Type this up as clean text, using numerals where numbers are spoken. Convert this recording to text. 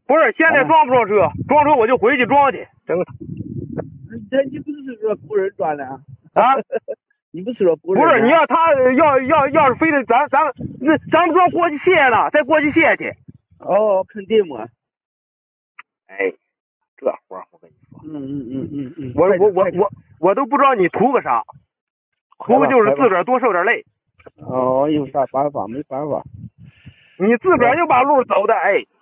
不是，现在装不装车？装车我就回去装去。整你不是说雇人装的啊？你不是说雇人？ 不是，你要他要是非得咱不装过去卸呢，再过去卸去。 哦，肯定嘛。 哎，这活我跟你说。 嗯。 我都不知道你图个啥，图个就是自个儿多受点累。 哦，有啥办法？没办法。 你自个儿就把路走的，哎。